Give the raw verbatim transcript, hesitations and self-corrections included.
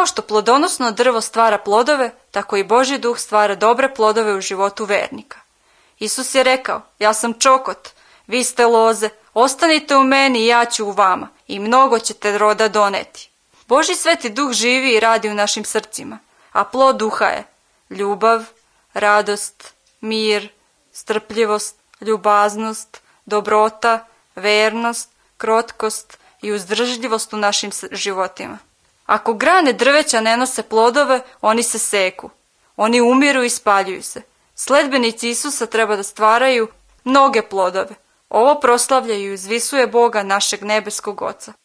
Kao što plodonosno drvo stvara plodove, tako i Božji duh stvara dobre plodove u životu vernika. Isus je rekao, ja sam čokot, vi ste loze, ostanite u meni i ja ću u vama i mnogo ćete roda doneti. Božji sveti duh živi i radi u našim srcima, a plod duha je ljubav, radost, mir, strpljivost, ljubaznost, dobrota, vernost, krotkost i uzdržljivost u našim životima. Ako grane drveća ne nose plodove, oni se seku. Oni umiru i spaljuju se. Sledbenici Isusa treba da stvaraju mnoge plodove. Ovo proslavlja i uzvisuje Boga našeg nebeskog Oca.